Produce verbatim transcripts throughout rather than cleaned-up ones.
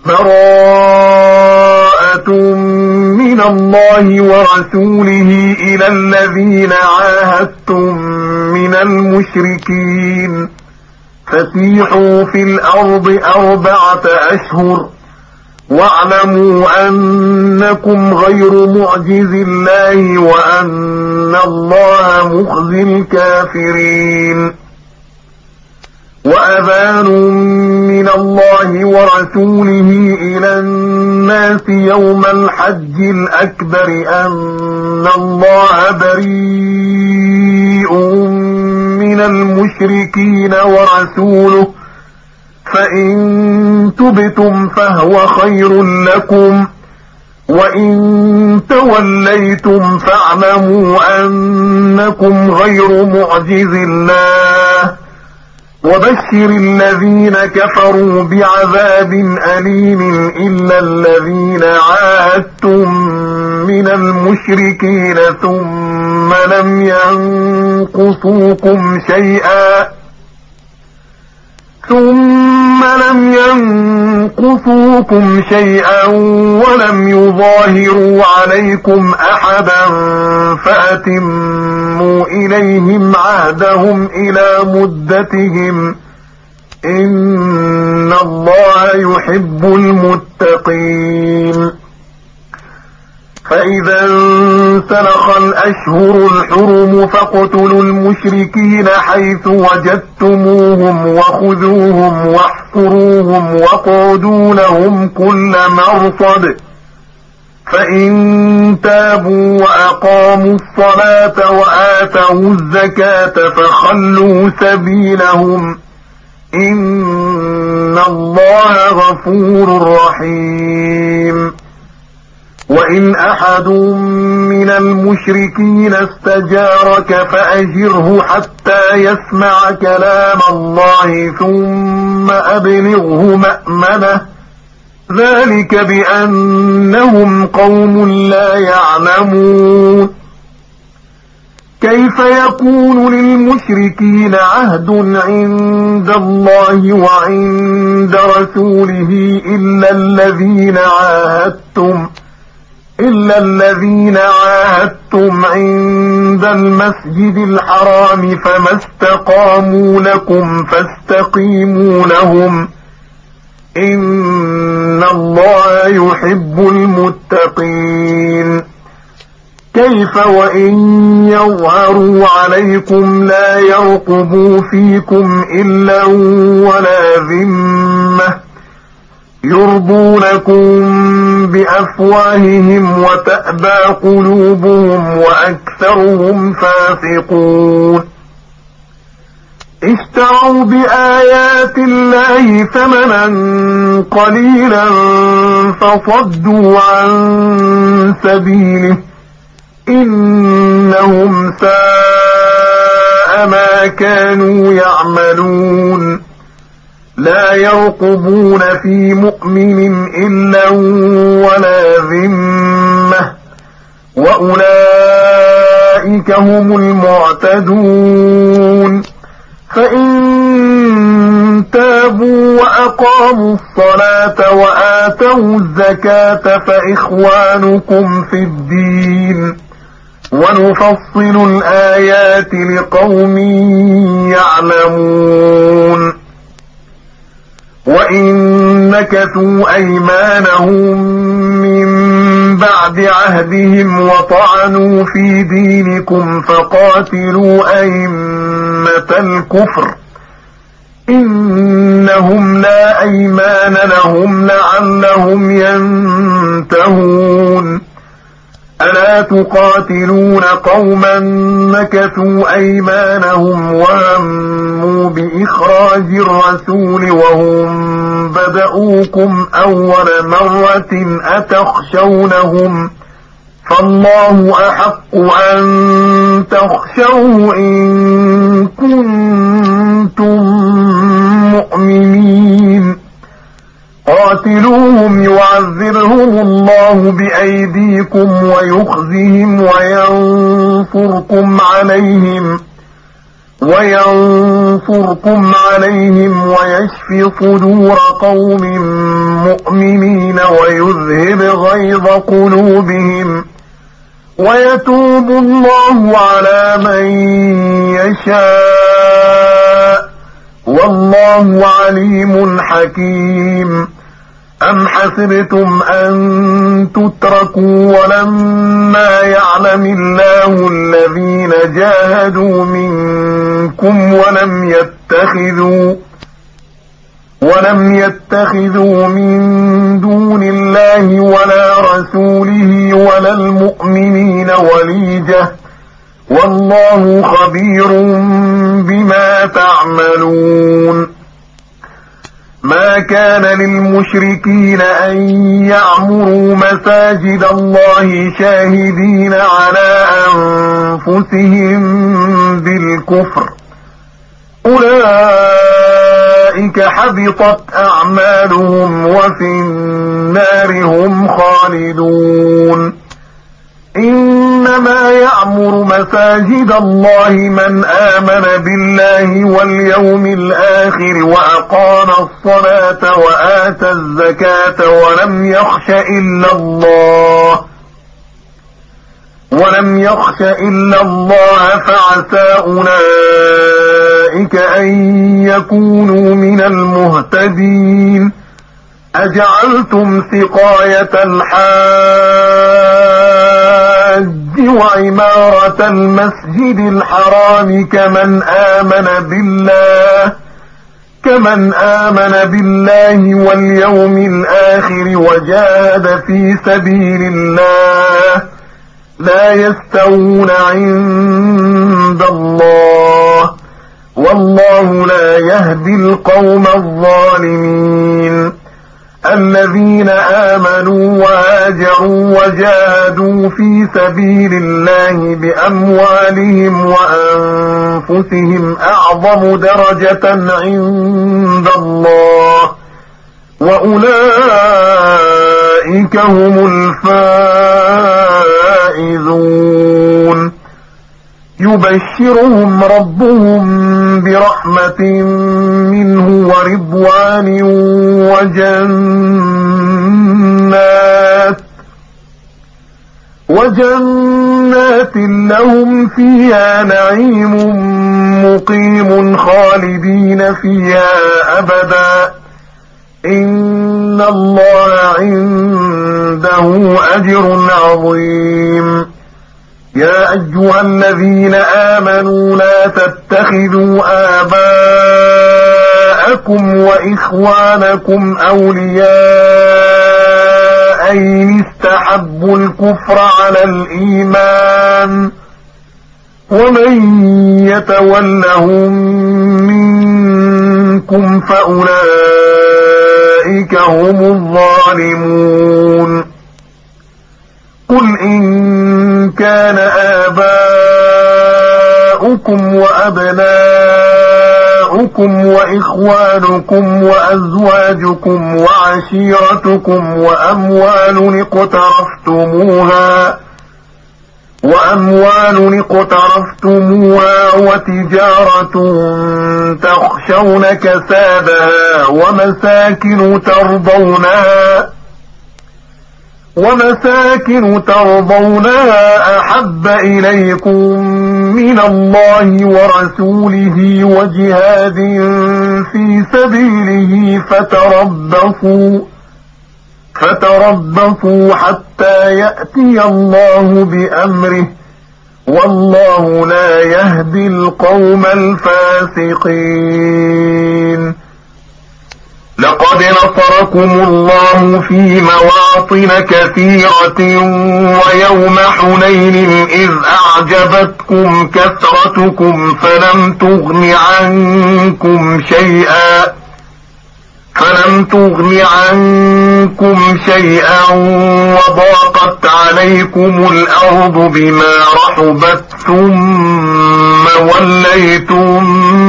براءة من الله ورسوله إلى الذين عاهدتم من المشركين فسيحوا في الأرض أربعة أشهر واعلموا أنكم غير معجز الله وأن الله مخزي الكافرين. وأذان من الله ورسوله إلى الناس يوم الحج الأكبر أن الله بريء من المشركين ورسوله فإن تبتم فهو خير لكم وإن توليتم فاعلموا أنكم غير معجز الله وبشر الذين كفروا بعذاب أليم إلا الذين عاهدتم من المشركين ثم لم ينقصوكم شيئا ثم لم ينقصوكم شيئا ولم يظاهروا عليكم أحدا فأتموا إليهم عهدهم إلى مدتهم إن الله يحب المتقين. فإذا انسلخ الأشهر الحرم فاقتلوا المشركين حيث وجدتموهم وخذوهم واحصروهم واقعدوا لهم كل مرصد فإن تابوا وأقاموا الصلاة وآتوا الزكاة فخلوا سبيلهم إن الله غفور رحيم. وإن أحد من المشركين استجارك فأجره حتى يسمع كلام الله ثم أبلغه مأمنه ذلك بأنهم قوم لا يعلمون. كيف يكون للمشركين عهد عند الله وعند رسوله إلا الذين عاهدتم إلا الذين عاهدتم عند المسجد الحرام فما استقاموا لكم فاستقيموا لهم إن الله يحب المتقين. كيف وإن يظهروا عليكم لا يرقبوا فيكم إلا ولا ذمة يرضونكم بأفواههم وتأبى قلوبهم وأكثرهم فاسقون. اشتروا بآيات الله ثمنا قليلا فصدوا عن سبيله إنهم ساء ما كانوا يعملون. لا يرقبون في مؤمن إلا ولا ذمة وأولئك هم المعتدون. فإن تابوا وأقاموا الصلاة وآتوا الزكاة فإخوانكم في الدين ونفصل الآيات لقوم يعلمون. وإن نكثوا أيمانهم من بعد عهدهم وطعنوا في دينكم فقاتلوا أئمة الكفر إنهم لا أيمان لهم لعلهم ينتهون. ألا تقاتلون قوما نكثوا أيمانهم وهموا بإخراج الرسول وهم بدؤوكم أول مرة أتخشونهم فالله أحق أن تخشوه إن كنتم مؤمنين. قاتلوهم يعذرهم الله بأيديكم ويخزهم وينصركم عليهم وينصركم عليهم ويشفي صدور قوم مؤمنين ويذهب غيظ قلوبهم ويتوب الله على من يشاء والله عليم حكيم. أم حسبتم أن تتركوا ولما يعلم الله الذين جاهدوا منكم ولم يتخذوا ولم يتخذوا من دون الله ولا رسوله ولا المؤمنين وليجة والله خبير بما تعملون. ما كان للمشركين أن يعمروا مساجد الله شاهدين على أنفسهم بالكفر أولئك حبطت أعمالهم وفي النار هم خالدون. إنما يعمر مساجد الله من آمن بالله واليوم الآخر وأقام الصلاة وآتى الزكاة ولم يخش إلا الله ولم يخش إلا الله فعسى أولئك أن يكونوا من المهتدين. أجعلتم سقاية الحاج وعمارة المسجد الحرام كمن آمن بالله كمن آمن بالله واليوم الآخر وجاهد في سبيل الله لا يستوون عند الله والله لا يهدي القوم الظالمين. الذين آمنوا وهاجروا وجاهدوا في سبيل الله بأموالهم وأنفسهم أعظم درجة عند الله وأولئك هم الفائزون. يبشرهم ربهم برحمة منه ورضوان وجنات وجنات لهم فيها نعيم مقيم خالدين فيها أبدا إن الله عنده أجر عظيم. يا أيها الذين آمنوا لا تتخذوا آباءكم وإخوانكم أولياء إن استحبوا الكفر على الإيمان ومن يتولهم منكم فأولئك هم الظالمون. قل إن كان آباؤكم وأبناؤكم وإخوانكم وأزواجكم وعشيرتكم وأموال اقترفتموها وأموال اقترفتموها وتجارة تخشون كسادها ومساكن ترضونها ومساكن ترضونها أحب إليكم من الله ورسوله وجهاد في سبيله فتربصوا فتربصوا حتى يأتي الله بأمره والله لا يهدي القوم الفاسقين. لقد نصركم الله في مواطن كثيرة ويوم حنين إذ أعجبتكم كثرتكم فلم تغن عنكم شيئا فلم تغن عنكم شيئا وضاقت عليكم الأرض بما رحبت ثم وليتم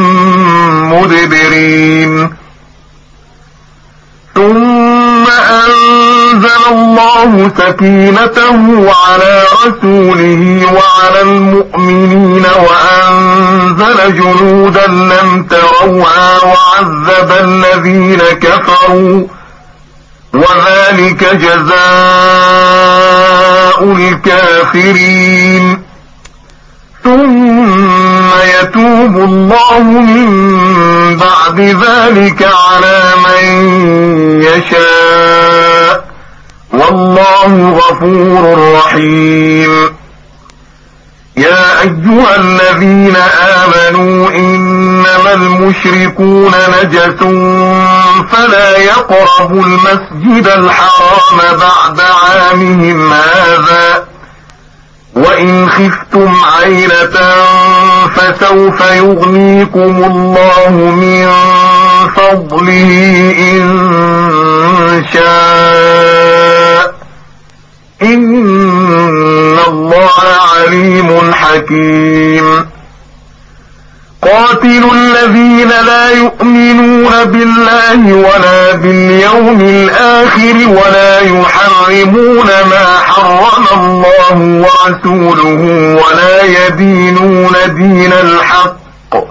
مدبرين. ثم أنزل الله سكينته على رسوله وعلى المؤمنين وأنزل جنودا لم تروها وعذب الذين كفروا وذلك جزاء الكافرين. ثم يتوب الله من بعد ذلك على من يشاء، والله غفور رحيم. يا أيها الذين آمنوا إنما المشركون نجس فلا يقربوا المسجد الحرام بعد عامهم هذا، وإن خفتم عيلة فسوف يغنيكم الله من فضله إن شاء، إن الله عليم حكيم. قاتلوا الذين لا يؤمنون بالله ولا باليوم الآخر ولا يحرمون ما حرم الله ورسوله ولا يدينون دين الحق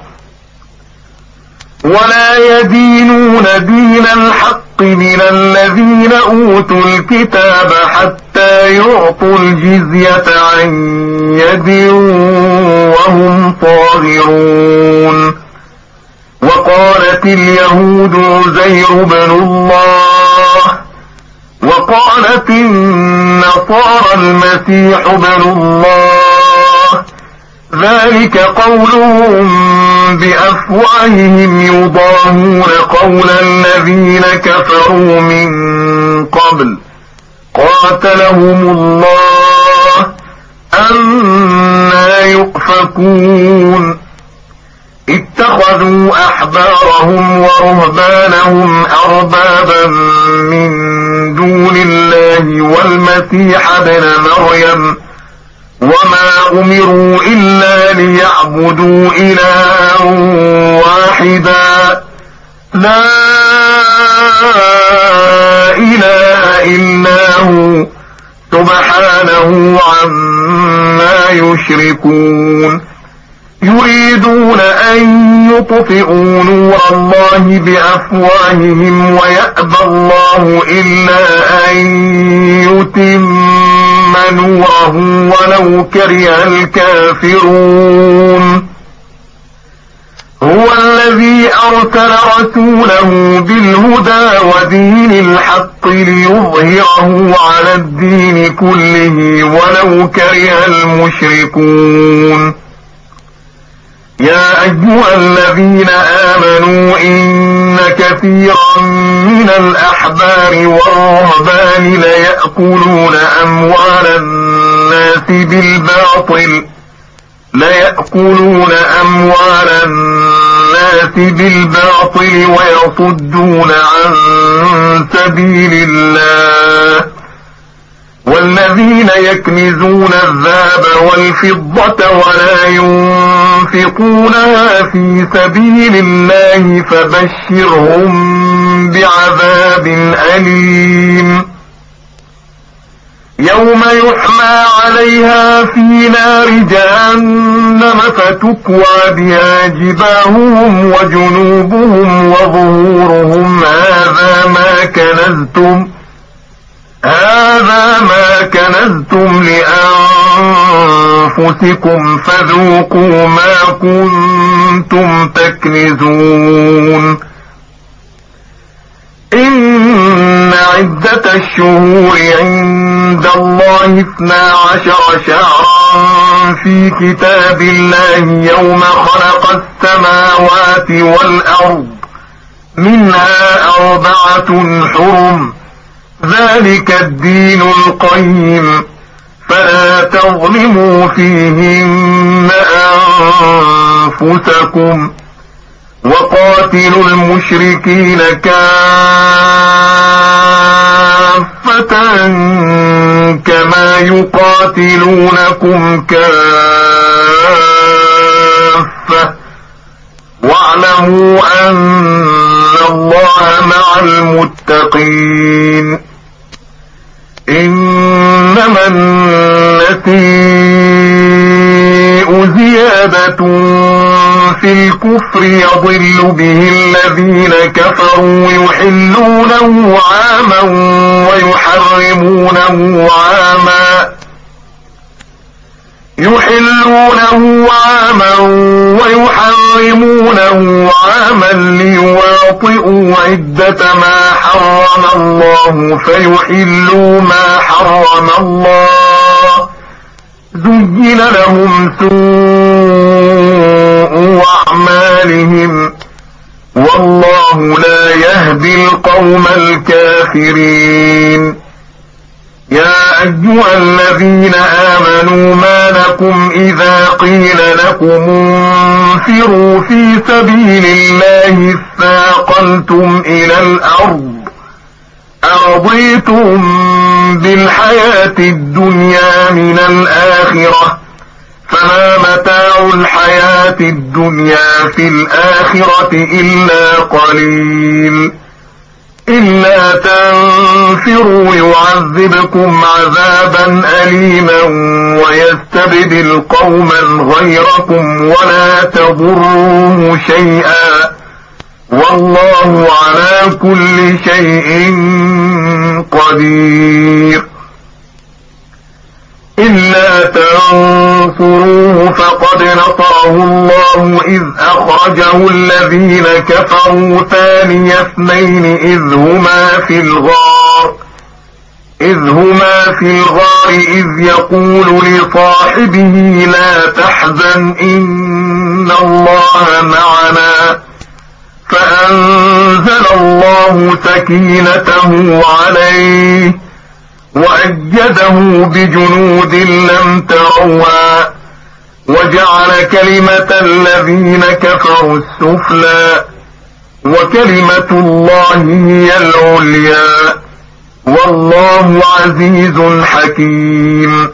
ولا يدينون دين الحق من الذين أوتوا الكتاب حتى يعطوا الجزية عن يد وهم صاغرون. وقالت اليهود عزير بن الله وقالت النصارى المسيح بن الله، ذلك قولهم بأفواههم يضاهون قول الذين كفروا من قبل قاتلهم الله أنى يؤفكون. اتخذوا أحبارهم ورهبانهم أربابا من دون الله والمسيح ابن مريم وما أمروا إلا ليعبدوا إلها واحدا لا إله إلا هو سبحانه عما يشركون. يريدون أن يطفئوا نور الله بأفواههم ويأبى الله إلا أن يتم نوره ولو كره الكافرون. هو الذي أرسل رسوله بالهدى ودين الحق ليظهره على الدين كله ولو كره المشركون. يا أيها الذين آمنوا إن كثيرا من الأحبار والرهبان ليأكلون أموال الناس بالباطل ليأكلون أموال الناس بالباطل ويصدون عن سبيل الله، والذين يكنزون الذهب والفضة ولا ينفقونها في سبيل الله فبشرهم بعذاب أليم. يوم يحمى عليها في نار جهنم فتكوى بها جباههم وجنوبهم وظهورهم هذا ما كنزتم هذا ما كنزتم لأنفسكم فذوقوا ما كنتم تكنزون. إن عدة الشهور عند الله اثنا عشر شهرا في كتاب الله يوم خلق السماوات والأرض منها أربعة حرم ذلك الدين القيم فلا تظلموا فيهن أنفسكم وقاتلوا المشركين كافة كما يقاتلونكم كافة واعلموا أن الله مع المتقين. إنما النسيء زيادة في الكفر يضل به الذين كفروا يحلونه عاما ويحرمونه عاما يحلونه عاما ويحرمونه عاما ليواطئوا عدة ما حرم الله فيحلوا ما حرم الله زين لهم سوء أعمالهم والله لا يهدي القوم الكافرين. يا أيها الذين آمنوا ما لكم إذا قيل لكم انفروا في سبيل الله اثاقلتم إلى الأرض أرضيتم بالحياة الدنيا من الآخرة فما متاع الحياة الدنيا في الآخرة إلا قليل إلا تنفروا يعذبكم عذابا أليما ويستبدل قوما غيركم ولا تضروه شيئا والله على كل شيء قدير. إلا تنصروه فقد نصره الله إذ أخرجه الذين كفروا ثاني اثنين إذ هما في الغار إذ هما في الغار إذ يقول لصاحبه لا تحزن إن الله معنا فأنزل الله سكينته عليه وأيده بجنود لم تروها وجعل كلمة الذين كفروا السفلى وكلمة الله هي العليا والله عزيز حكيم.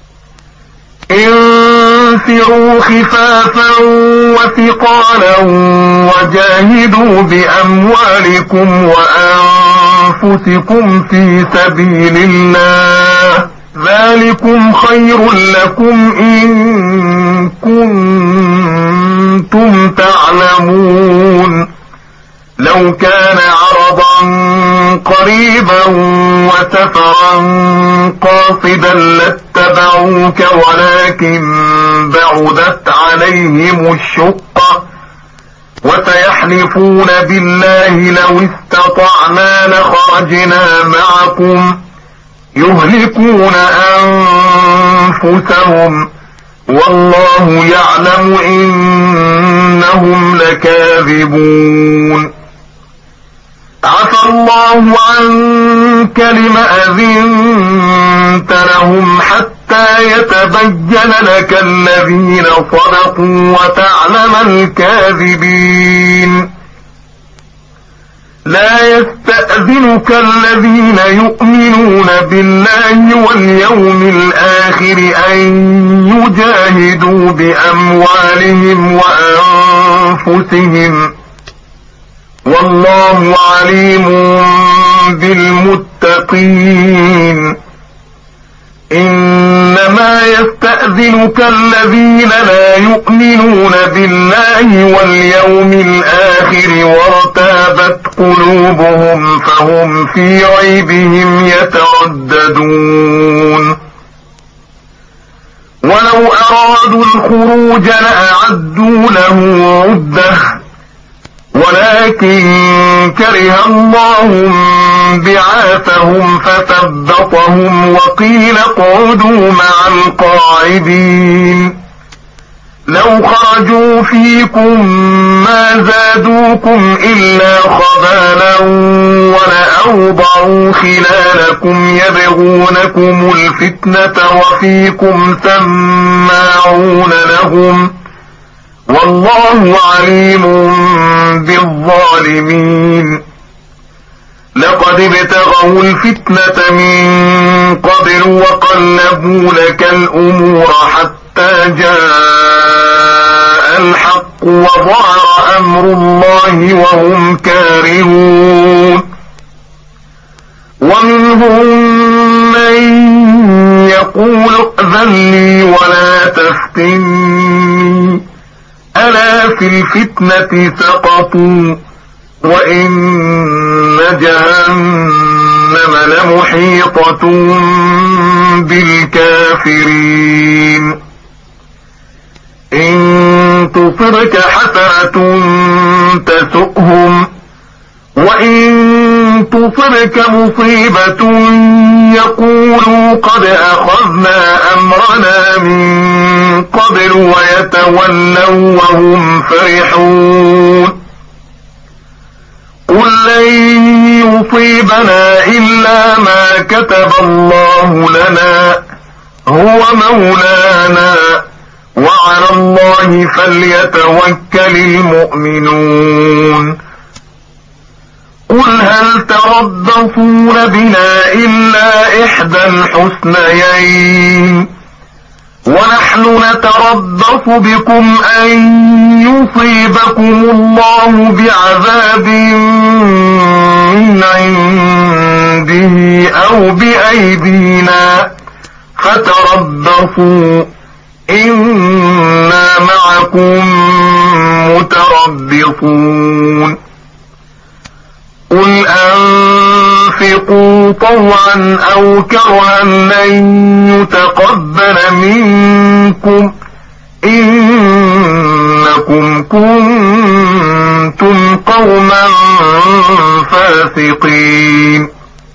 انفروا خفافا وثقالا وجاهدوا بأموالكم وأنفسكم في سبيل الله ذلكم خير لكم إن كنتم تعلمون. لو كان عرضا قريبا وسفرا قاصدا لاتبعوك ولكن بعدت عليهم الشقة وسيحلفون بالله لو استطعنا لخرجنا معكم يهلكون أنفسهم والله يعلم إنهم لكاذبون. عفى الله عنك لم أذنت لهم حتى يتبين لك الذين صدقوا وتعلم الكاذبين. لا يستأذنك الذين يؤمنون بالله واليوم الآخر أن يجاهدوا بأموالهم وأنفسهم والله عليم بالمتقين. إنما يستأذنك الذين لا يؤمنون بالله واليوم الآخر وارتابت قلوبهم فهم في ريبهم يترددون. ولو أرادوا الخروج لأعدوا له عدة ولكن كره الله بعاثهم فثبطهم وقيل اقعدوا مع القاعدين. لو خرجوا فيكم ما زادوكم إلا خبالا ولأوضعوا خلالكم يبغونكم الفتنة وفيكم سماعون لهم والله عليم بالظالمين. لقد ابتغوا الفتنة من قبل وقلبوا لك الأمور حتى جاء الحق وظهر أمر الله وهم كارهون. ومنهم من يقول ائذن لي ولا تفتني ألا في الفتنة سقطوا وإن جهنم لمحيطة بالكافرين إن تصبك حسنة تسؤهم وإن تصبك مصيبة يقولوا قد أخذنا أمرنا من قبل ويتولوا وهم فرحون قل لن يصيبنا إلا ما كتب الله لنا هو مولانا وعلى الله فليتوكل المؤمنون قل هل تربصون بنا إلا إحدى الحسنيين ونحن نتربص بكم أن يصيبكم الله بعذاب من عنده أو بأيدينا فتربصوا إنا معكم متربصون قل أنفقوا طوعا أو كرها لن يتقبل منكم إنكم كنتم قوما فاسقين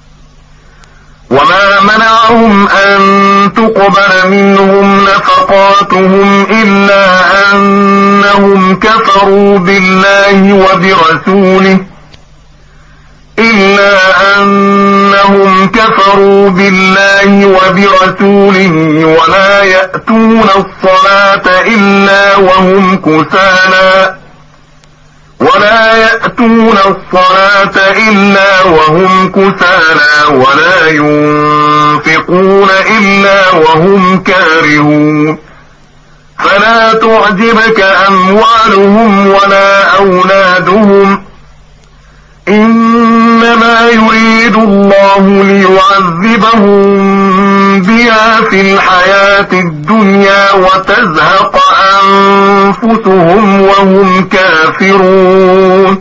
وما منعهم أن تقبل منهم نفقاتهم إلا أنهم كفروا بالله وبرسوله إلا أنهم كفروا بالله وبرسوله ولا يأتون الصلاة إلا وهم كسالى ولا يأتون الصلاة إلا وهم كسالى ولا ينفقون إلا وهم كارهون فلا تعجبك أموالهم ولا أولادهم إنما يريد الله ليعذبهم بها في الحياة الدنيا وتزهق أنفسهم وهم كافرون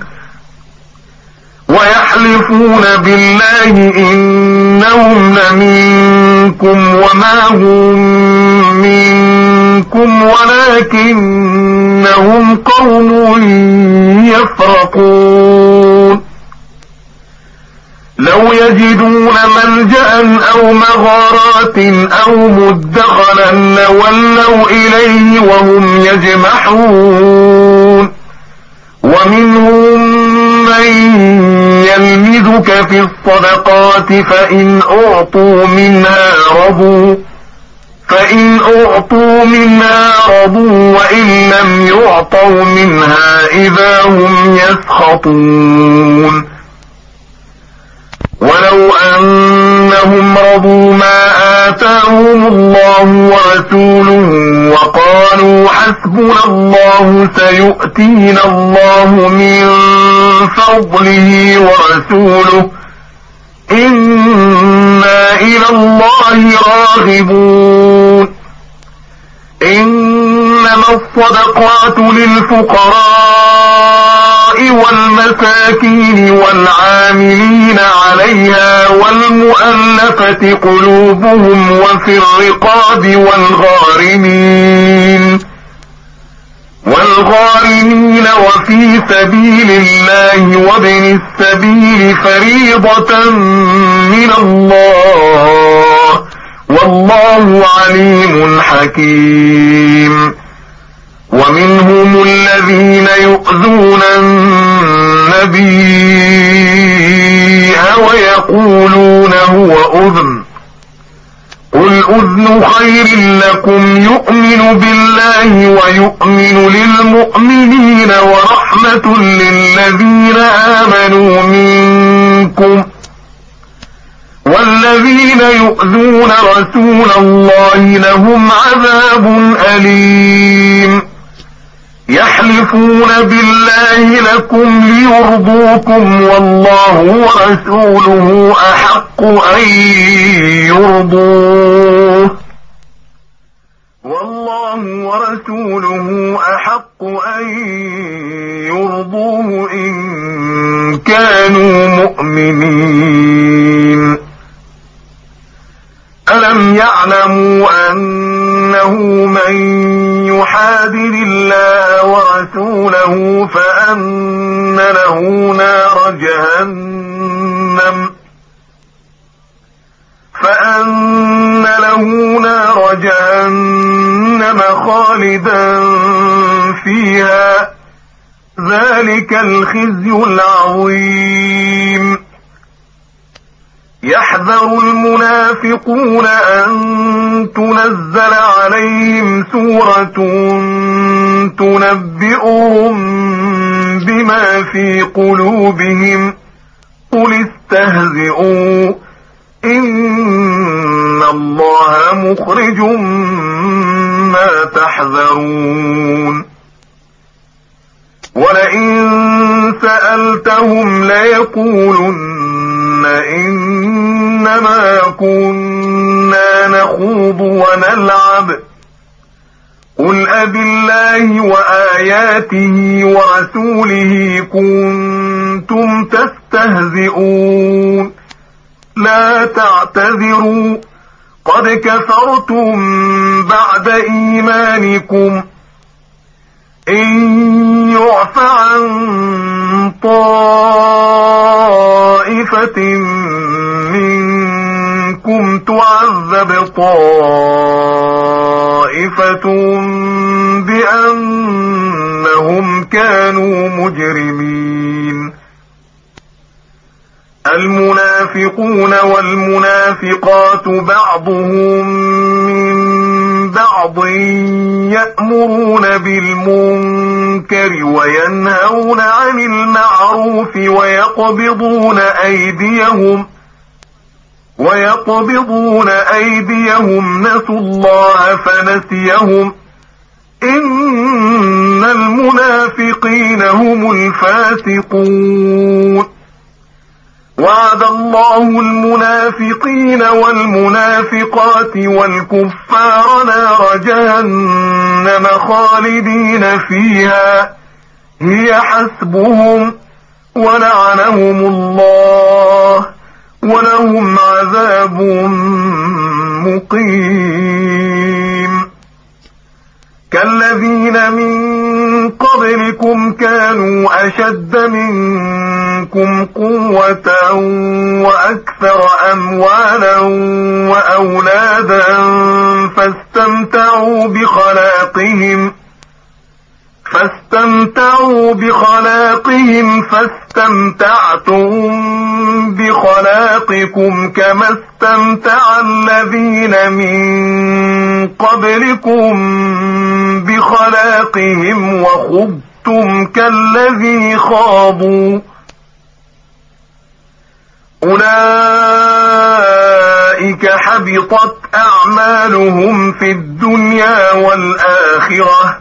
ويحلفون بالله إنهم لمنكم وما هم منكم ولكنهم قوم يفرقون لو يجدون ملجأ أو مغارات أو مدخلا لولوا إليه وهم يجمحون ومنهم من يلمزك في الصدقات فإن أعطوا منها رضوا فإن أعطوا منها رضوا وإن لم يعطوا منها إذا هم يسخطون ولو أنهم رضوا ما آتاهم الله ورسوله وقالوا حسبنا الله سيؤتينا الله من فضله ورسوله إنا إلى الله راغبون إنما الصدقات للفقراء والمساكين والعاملين عليها والمؤلفة قلوبهم وفي الرقاب والغارمين والغارمين وفي سبيل الله وابن السبيل فريضة من الله والله عليم حكيم ومنهم الذين يؤذون النبي ويقولون هو أذن قل أذن خير لكم يؤمن بالله ويؤمن للمؤمنين ورحمة للذين آمنوا منكم والذين يؤذون رسول الله لهم عذاب أليم يحلفون بالله لكم ليرضوكم والله ورسوله أحق أن يرضوه والله ورسوله أحق أن المؤمنين. ألم يعلموا أنه من يحادد الله ورسوله فأن له نار جهنم فأن له نار جهنم خالدا فيها، ذلك الخزي العظيم. يحذر المنافقون أن تنزل عليهم سورة تنبئهم بما في قلوبهم، قل استهزئوا إن الله مخرج ما تحذرون. ولئن سألتهم ليقولن إنما كنا نخوض ونلعب، قل أبالله وآياته ورسوله كنتم تستهزئون، لا تعتذروا قد كفرتم بعد إيمانكم، إن يعف عن طائفة منكم تعذب طائفة بأنهم كانوا مجرمين. المنافقون والمنافقات بعضهم من بعض يأمرون بالمنكر وينهون عن المعروف ويقبضون أيديهم ويقبضون أيديهم نسوا الله فنسيهم إن المنافقين هم الفاسقون. وعد الله المنافقين والمنافقات والكفار نار جهنم خالدين فيها هي حسبهم ولعنهم الله ولهم عذاب مقيم. كالذين من قبلكم كانوا أشد منكم قوة وأكثر أموالا وأولادا فاستمتعوا بخلاقهم فاستمتعوا بخلاقهم فاستمتعتم بخلاقكم كما استمتع الذين من قبلكم بخلاقهم وخضتم كالذي خاضوا، أولئك حبطت أعمالهم في الدنيا والآخرة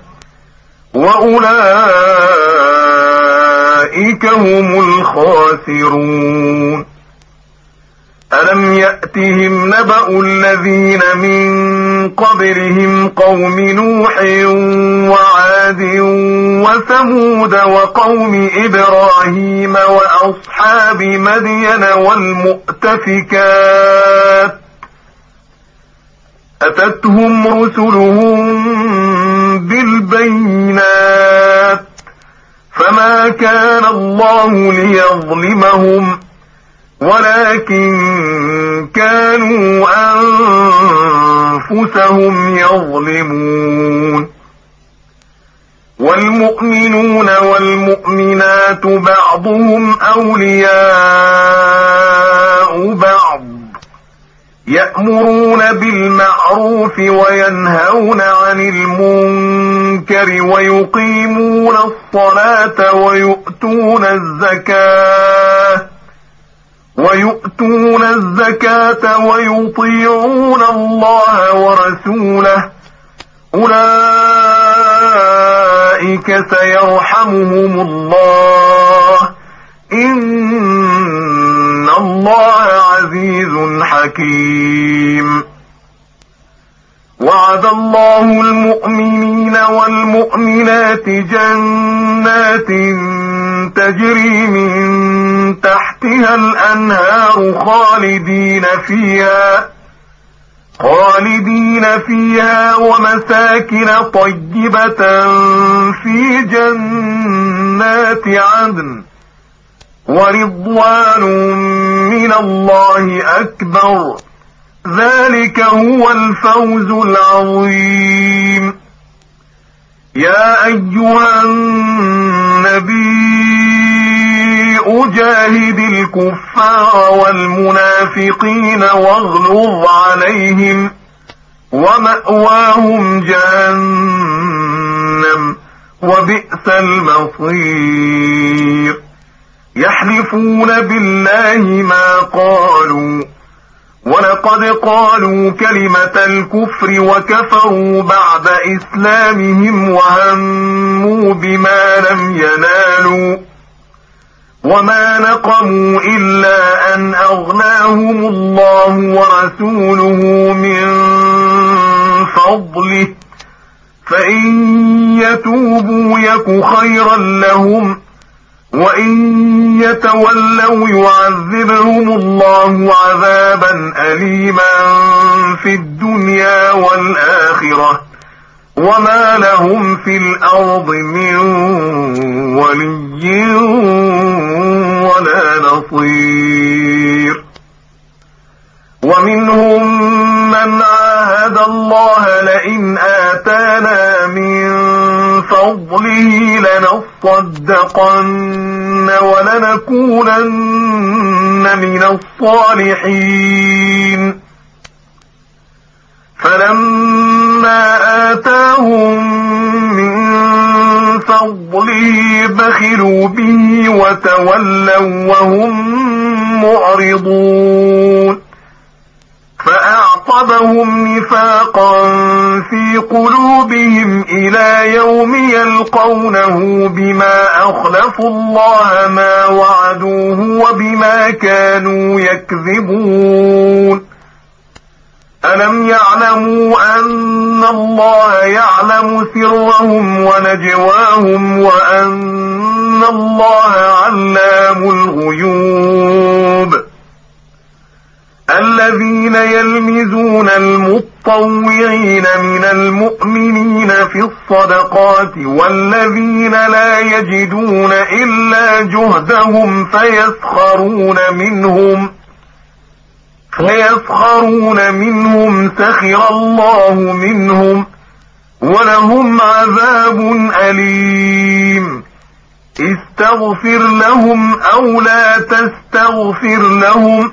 وأولئك هم الخاسرون. ألم يأتهم نبأ الذين من قبلهم قوم نوح وعاد وثمود وقوم إبراهيم وأصحاب مدين والمؤتفكات، أتتهم رسلهم بالبينات فما كان الله ليظلمهم ولكن كانوا أنفسهم يظلمون. والمؤمنون والمؤمنات بعضهم أولياء بعض، يأمرون بالمعروف وينهون عن المنكر ويقيمون الصلاة ويؤتون الزكاة ويؤتون الزكاة ويطيعون الله ورسوله، أولئك سيرحمهم الله إن الله عزيز حكيم. وعد الله المؤمنين والمؤمنات جنات تجري من تحتها الأنهار خالدين فيها خالدين فيها ومساكن طيبة في جنات عدن ورضوان من الله أكبر ذلك هو الفوز العظيم. يا أيها النبي أجاهد الكفار والمنافقين واغلظ عليهم ومأواهم جهنم وبئس المصير. يحلفون بالله ما قالوا ولقد قالوا كلمة الكفر وكفروا بعد إسلامهم وهموا بما لم ينالوا وما نقموا إلا أن أغناهم الله ورسوله من فضله فإن يتوبوا يك خيرا لهم وإن يتولوا يعذبهم الله عذابا أليما في الدنيا والآخرة وما لهم في الأرض من ولي ولا نصير. ومنهم من عاهد الله لئن آتانا من فضله لنصدقن ولنكونن من الصالحين فلما آتاهم من فضله بخلوا به وتولوا وهم معرضون فأعقبهم نفاقا في قلوبهم إلى يوم يلقونه بما أخلفوا الله ما وعدوه وبما كانوا يكذبون. ألم يعلموا أن الله يعلم سرهم ونجواهم وأن الله علام الغيوب. الذين يلمزون المطوعين من المؤمنين في الصدقات والذين لا يجدون إلا جهدهم فيسخرون منهم فيسخرون منهم سخر الله منهم ولهم عذاب أليم. استغفر لهم أو لا تستغفر لهم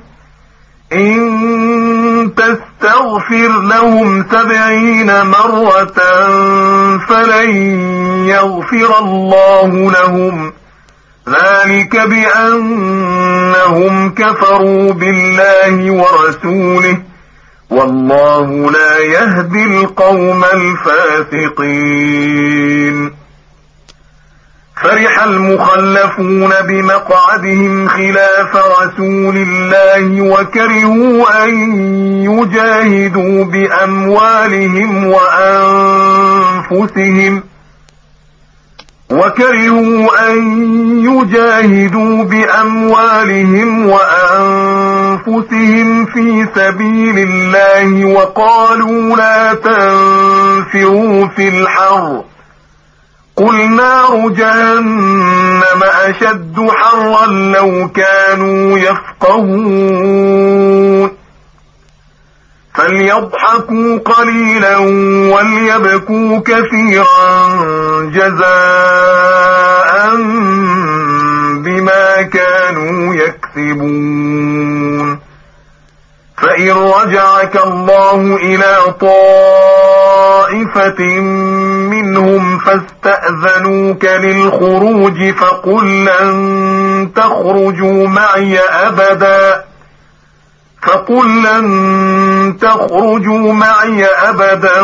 إن تستغفر لهم سبعين مرة فلن يغفر الله لهم ذلك بأنهم كفروا بالله ورسوله والله لا يهدي القوم الفاسقين. فرح المخلفون بمقعدهم خلاف رسول الله وكرهوا أن يجاهدوا بأموالهم وأنفسهم وكرهوا أن يجاهدوا بأموالهم وأنفسهم في سبيل الله وقالوا لا تنفروا في الحر قل نار جهنم أشد حرا لو كانوا يفقهون. فليضحكوا قليلا وليبكوا كثيرا جزاء بما كانوا يكسبون. فإن رجعك الله إلى طائفة منهم فاستأذنوك للخروج فقل لن تخرجوا معي أبدا فقل لن تخرجوا معي أبدا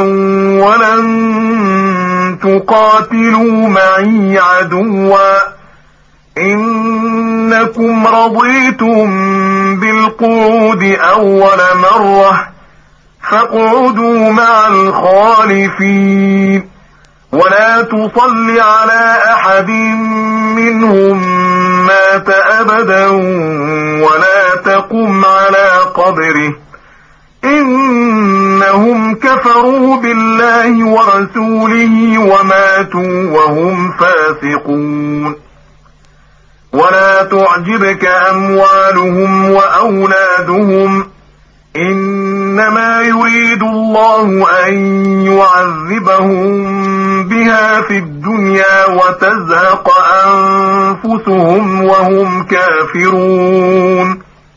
ولن تقاتلوا معي عدوا إنكم رضيتم بالقعود أول مرة فاقعدوا مع الخالفين ولا تصل على أحد منهم مات أبدا ولا تقم على قبره إنهم كفروا بالله ورسوله وماتوا وهم فاسقون. ولا تعجبك أموالهم وأولادهم إنما يريد الله أن يعذبهم بها في الدنيا وتزهق أنفسهم وهم كافرون.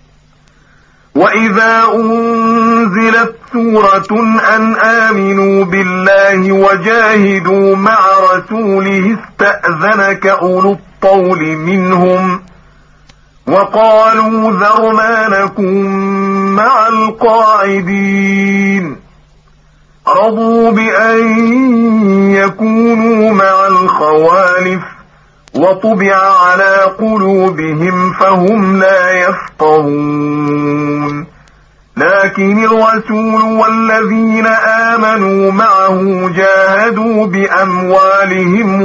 وإذا أنزلت سورة أن آمنوا بالله وجاهدوا مع رسوله استأذنك أولو الطول منهم وقالوا ذرنا نكن مع القاعدين رضوا بأن يكونوا مع الخوالف وطبع على قلوبهم فهم لا يفقهون. لكن الرسول والذين آمنوا معه جاهدوا بأموالهم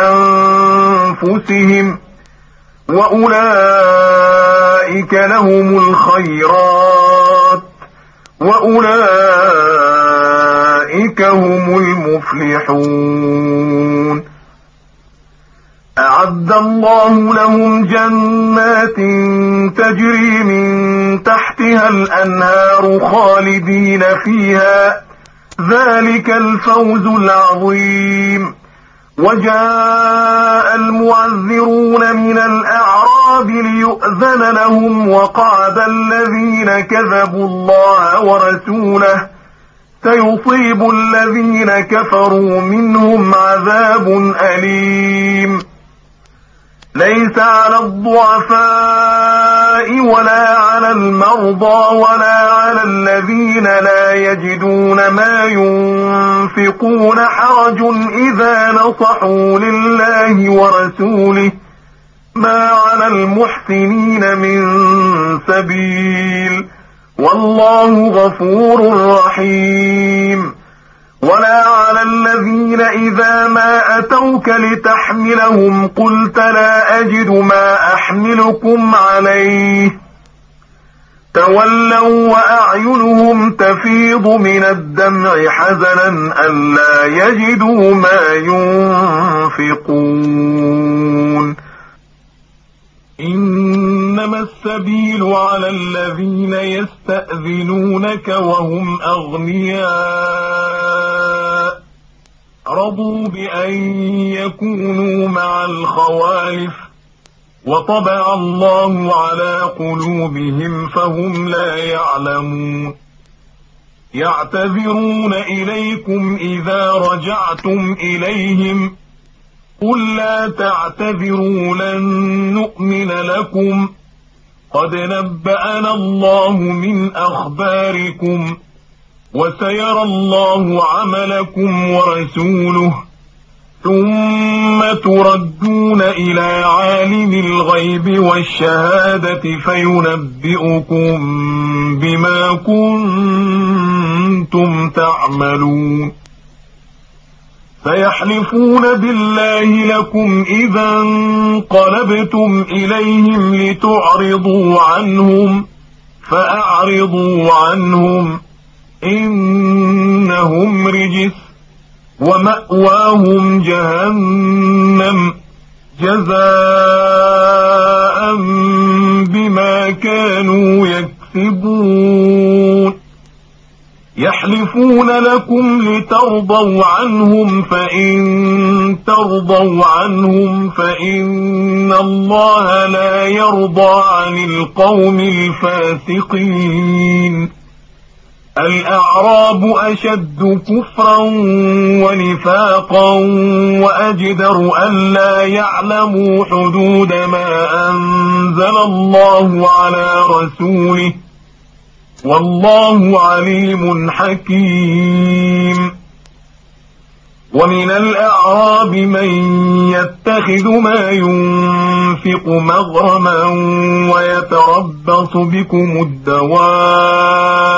وأنفسهم وأولئك لهم الخيرات وأولئك هم المفلحون. أعد الله لهم جنات تجري من تحتها الأنهار خالدين فيها ذلك الفوز العظيم. وجاء المعذرون من الأعراب ليؤذن لهم وقعد الذين كذبوا الله ورسوله سيصيب الذين كفروا منهم عذاب أليم. ليس على الضعفاء ولا على المرضى ولا على الذين لا يجدون ما ينفقون حرج إذا نصحوا لله ورسوله ما على المحسنين من سبيل والله غفور رحيم. ولا على الذين إذا ما أتوك لتحملهم قلت لا أجد ما أحملكم عليه تولوا وأعينهم تفيض من الدمع حزنا ألا يجدوا ما ينفقون. إنما السبيل على الذين يستأذنونك وهم أغنياء رضوا بأن يكونوا مع الخوالف وطبع الله على قلوبهم فهم لا يعلمون. يعتذرون إليكم إذا رجعتم إليهم قل لا تعتذروا لن نؤمن لكم قد نبأنا الله من أخباركم وسيرى الله عملكم ورسوله ثم تردون إلى عالم الغيب والشهادة فينبئكم بما كنتم تعملون. فيحلفون بالله لكم إذا انقلبتم إليهم لتعرضوا عنهم فأعرضوا عنهم إنهم رجس ومأواهم جهنم جزاء بما كانوا يكسبون. يحلفون لكم لترضوا عنهم فإن ترضوا عنهم فإن الله لا يرضى عن القوم الفاسقين. الأعراب أشد كفرا ونفاقا وأجدر ألا يعلموا حدود ما أنزل الله على رسوله والله عليم حكيم. ومن الأعراب من يتخذ ما ينفق مغرما ويتربص بكم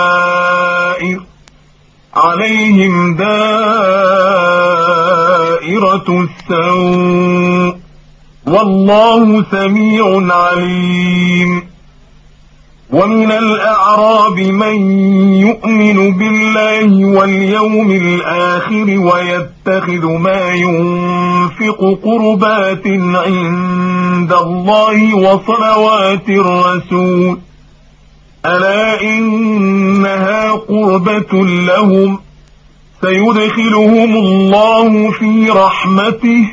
الدوائر عليهم دائرة دائرة السوء والله سميع عليم. ومن الأعراب من يؤمن بالله واليوم الآخر ويتخذ ما ينفق قربات عند الله وصلوات الرسول ألا إنها قربة لهم سيدخلهم الله في رحمته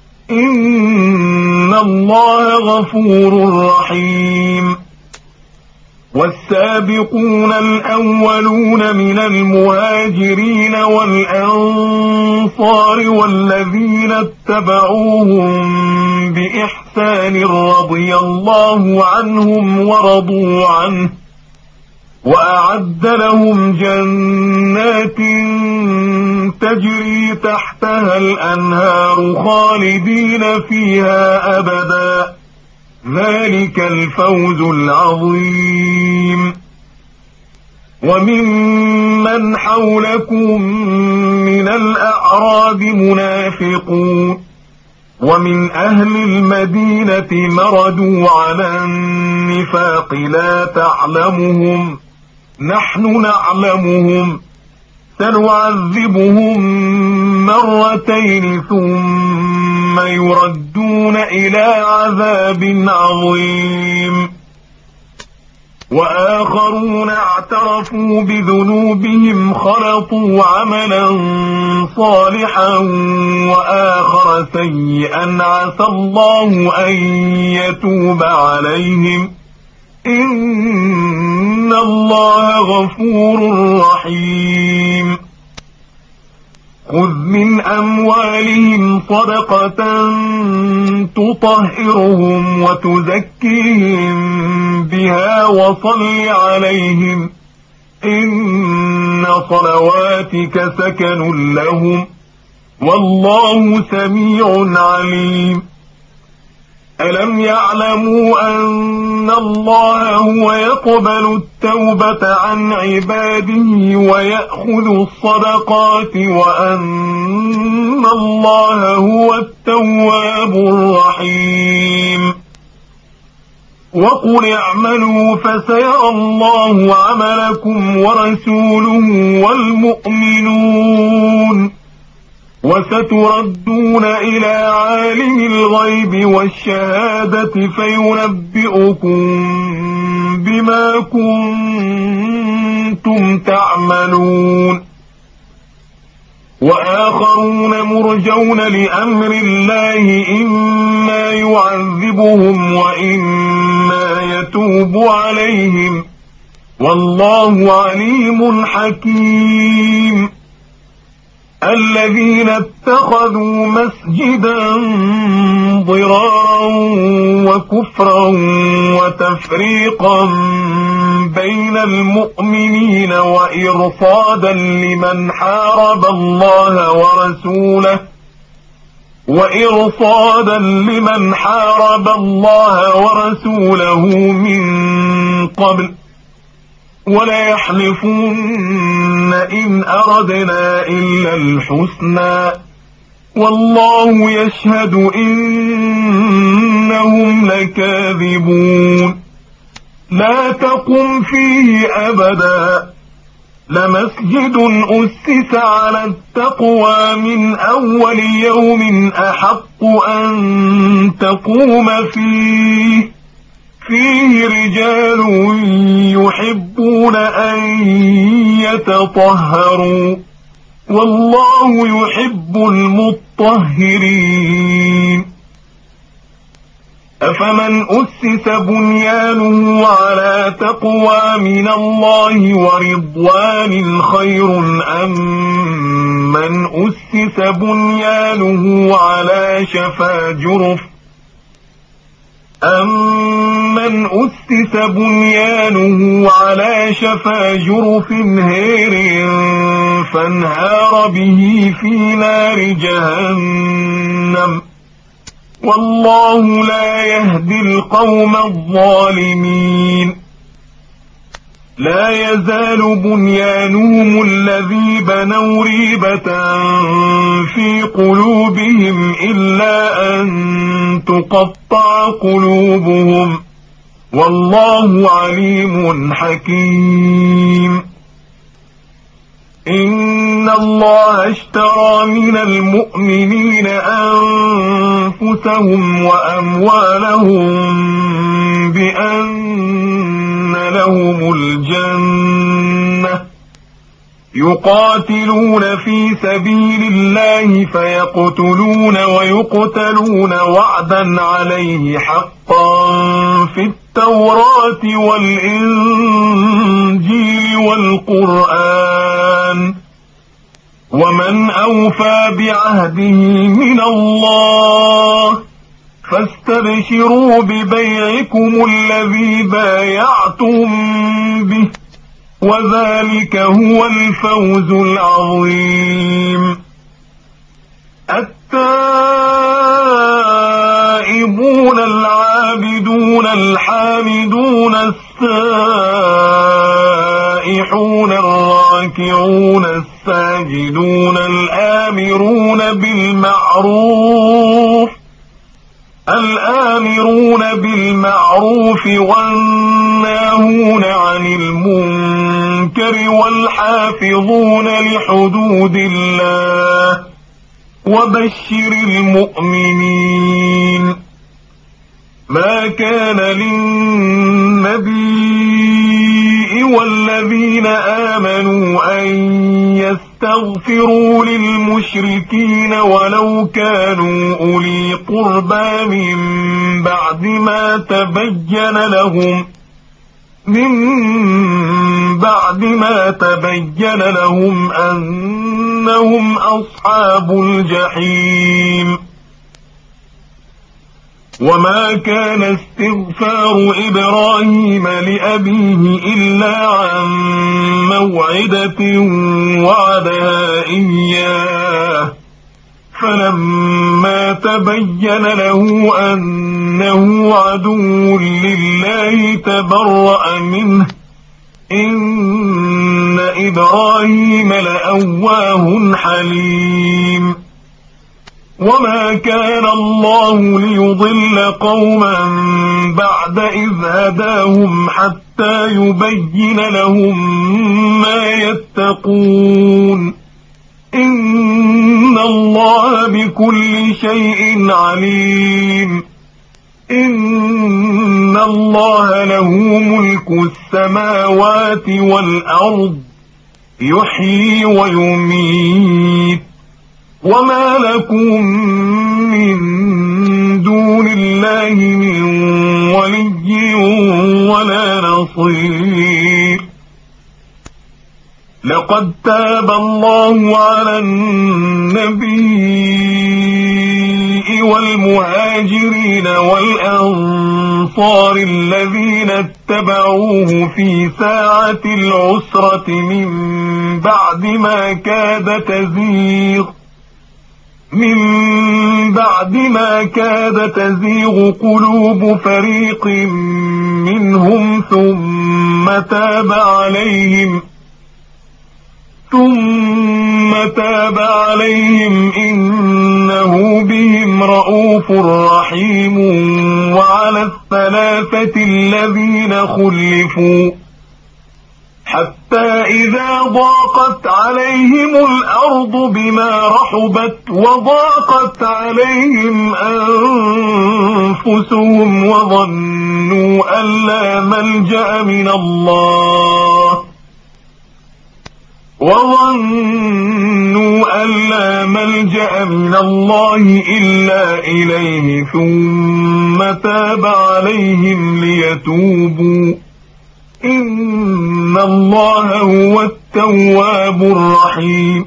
إن الله غفور رحيم. والسابقون الأولون من المهاجرين والأنصار والذين اتبعوهم بإحسان رضي الله عنهم ورضوا عنه وأعد لهم جنات تجري تحتها الأنهار خالدين فيها أبدا ذلك الفوز العظيم. وممن حولكم من الأعراب منافقون ومن أهل المدينة مردوا على النفاق لا تعلمهم نحن نعلمهم سنعذبهم مرتين ثم يردون إلى عذاب عظيم. وآخرون اعترفوا بذنوبهم خلطوا عملا صالحا وآخر سيئا عسى الله أن يتوب عليهم إن الله غفور رحيم. خذ من أموالهم صدقة تطهرهم وتزكيهم بها وصل عليهم إن صلواتك سكن لهم والله سميع عليم. ألم يعلموا أن الله هو يقبل التوبة عن عباده ويأخذ الصدقات وأن الله هو التواب الرحيم. وقل اعملوا فسيرى الله عملكم ورسوله والمؤمنون وستردون إلى عالم الغيب والشهادة فينبئكم بما كنتم تعملون. وآخرون مرجون لأمر الله إما يعذبهم وإما يتوب عليهم والله عليم حكيم. الذين اتخذوا مسجدا ضرارا وكفرا وتفريقا بين المؤمنين وإرصادا لمن حارب الله ورسوله وإرصادا لمن حارب الله ورسوله من قبل ولا يحلفون إن أردنا إلا الحسنى والله يشهد إنهم لكاذبون. لا تقم فيه أبدا لمسجد أسس على التقوى من أول يوم أحق أن تقوم فيه فيه رجال يحبون أن يتطهروا والله يحب المطهرين. أفمن أسس بنيانه على تقوى من الله ورضوان خير أم من أسس بنيانه على شفا جرف أمن أسس بنيانه على شفا جرف هير فانهار به في نار جهنم والله لا يهدي القوم الظالمين. لا يزال بنيانهم الذي بنوا ريبة في قلوبهم إلا أن تقطع قلوبهم، والله عليم حكيم. إن الله اشترى من المؤمنين أنفسهم وأموالهم بأن لهم الجنة يقاتلون في سبيل الله فيقتلون ويقتلون وعدا عليه حقا في التوراة والإنجيل والقرآن، ومن أوفى بعهده من الله فاستبشروا ببيعكم الذي بايعتم به، وذلك هو الفوز العظيم. التائبون العابدون الحامدون السائحون الراكعون الساجدون الآمرون بالمعروف الآمرون بالمعروف والناهون عن المنكر والحافظون لحدود الله، وبشر المؤمنين. ما كان للنبي والذين آمنوا أن يستغفروا للمشركين ولو كانوا أولي قربى من بعد ما تبين لهم من بعد ما تبين لهم أنهم أصحاب الجحيم. وما كان استغفار إبراهيم لأبيه إلا عن موعدة وعدها إياه، فلما تبين له أنه عدو لله تبرأ منه، إن إبراهيم لأواه حليم. وما كان الله ليضل قوما بعد إذ هداهم حتى يبين لهم ما يتقون، إن الله بكل شيء عليم. إن الله له ملك السماوات والأرض يحيي ويميت، وما لكم من دون الله من ولي ولا نصير. لقد تاب الله على النبي والمهاجرين والأنصار الذين اتبعوه في ساعة العسرة من بعد ما كاد تزيغ من بعد ما كاد تزيغ قلوب فريق منهم ثم تاب عليهم ثم تاب عليهم إنه بهم رءوف رحيم. وعلى الثلاثة الذين خلفوا حتى إذا ضاقت عليهم الأرض بما رحبت وضاقت عليهم أنفسهم وظنوا أن لا ملجأ من الله وظنوا أن لا ملجأ من الله إلا إليه ثم تاب عليهم ليتوبوا، إن الله هو التواب الرحيم.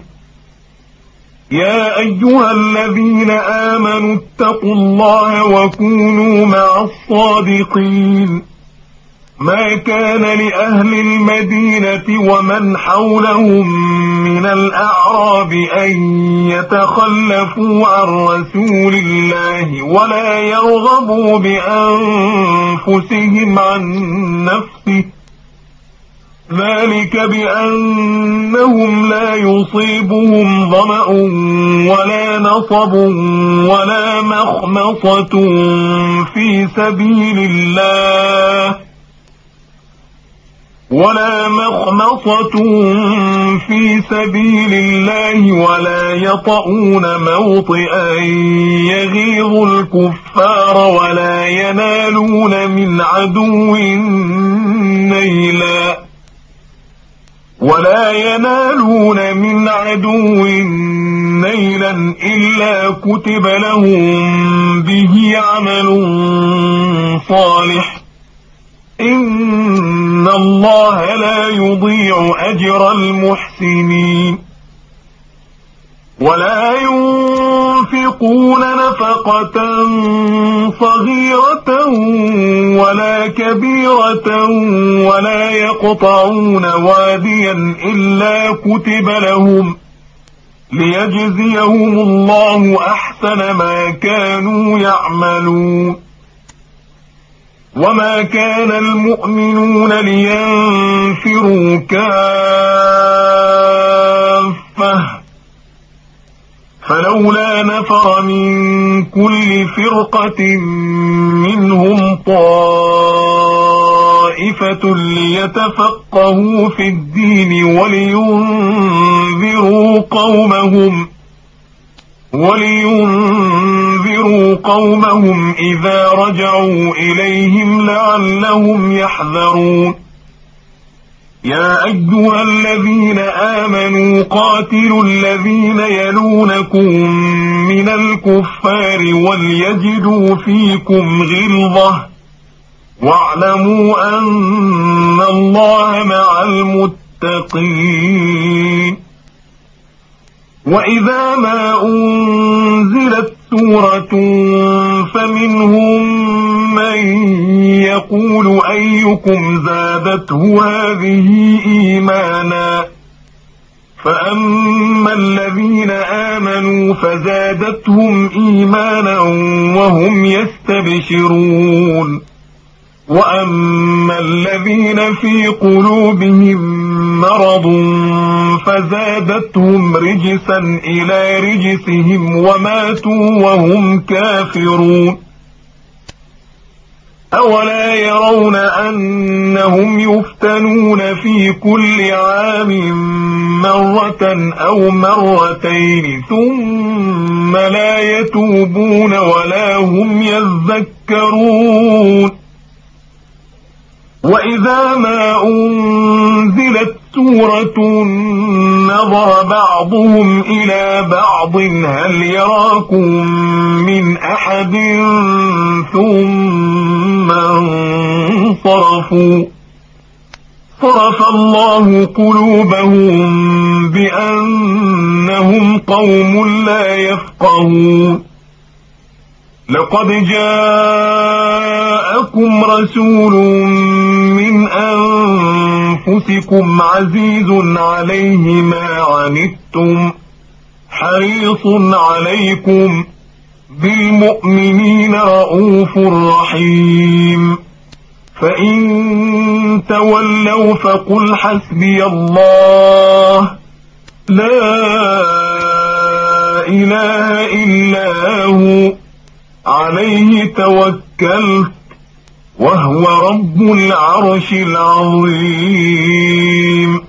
يا أيها الذين آمنوا اتقوا الله وكونوا مع الصادقين. ما كان لأهل المدينة ومن حولهم من الأعراب أن يتخلفوا عن رسول الله ولا يرغبوا بأنفسهم عن نفسه ذلك بأنهم لا يصيبهم ظمأ ولا نصب ولا مخمصة في سبيل الله ولا مخمصة في سبيل الله ولا يطؤون موطئا يغيظ الكفار ولا ينالون من عدو نيلا ولا ينالون من عدو نيلا إلا كتب لهم به عمل صالح إن الله لا يضيع أجر المحسنين ولا ينفقون نفقة صغيرة ولا كبيرة ولا يقطعون واديا إلا كتب لهم ليجزيهم الله أحسن ما كانوا يعملون وما كان المؤمنون لينفروا كافة فلولا نفر من كل فرقة منهم طائفة ليتفقهوا في الدين ولينذروا قومهم ولينذروا قومهم إذا رجعوا إليهم لعلهم يحذرون يا أيها الذين آمنوا قاتلوا الذين يلونكم من الكفار وليجدوا فيكم غلظة واعلموا أن الله مع المتقين وإذا ما أنزلت سورة فمنهم من يقول أيكم زادته هذه إيمانا فأما الذين آمنوا فزادتهم إيمانا وهم يستبشرون وأما الذين في قلوبهم مرض فزادتهم رجسا إلى رجسهم وماتوا وهم كافرون أولا يرون أنهم يفتنون في كل عام مرة أو مرتين ثم لا يتوبون ولا هم يذكرون وإذا ما أنزلت سورة نظر بعضهم إلى بعض هل يراكم من أحد ثم انصرفوا صرف الله قلوبهم بأنهم قوم لا يفقهون لقد جاءكم رسول من أنفسكم عزيز عليه ما عنتم حريص عليكم بالمؤمنين رؤوف رحيم فإن تولوا فقل حسبي الله لا إله إلا هو عليه توكلت وهو رب العرش العظيم